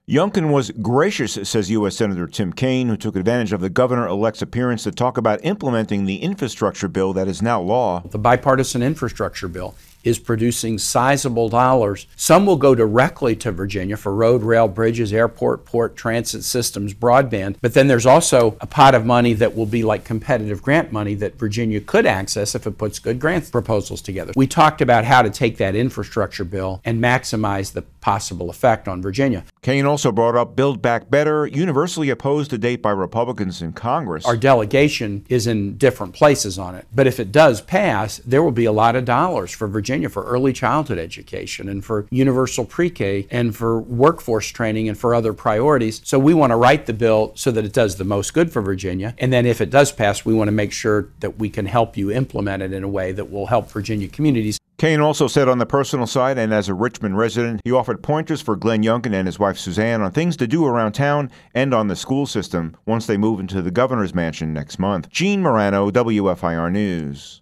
Youngkin was gracious, says U.S. Senator Tim Kaine, who took advantage of the governor-elect's appearance to talk about implementing the infrastructure bill that is now law. The bipartisan infrastructure bill is producing sizable dollars. Some will go directly to Virginia for road, rail, bridges, airport, port, transit systems, broadband. But then there's also a pot of money that will be like competitive grant money that Virginia could access if it puts good grant proposals together. We talked about how to take that infrastructure bill and maximize the possible effect on Virginia. Kaine also brought up Build Back Better, universally opposed to date by Republicans in Congress. Our delegation is in different places on it. But if it does pass, there will be a lot of dollars for Virginia for early childhood education and for universal pre-K and for workforce training and for other priorities. So we want to write the bill so that it does the most good for Virginia. And then if it does pass, we want to make sure that we can help you implement it in a way that will help Virginia communities. Kaine also said on the personal side, and as a Richmond resident, he offered pointers for Glenn Youngkin and his wife Suzanne on things to do around town and on the school system once they move into the governor's mansion next month. Gene Marano, WFIR News.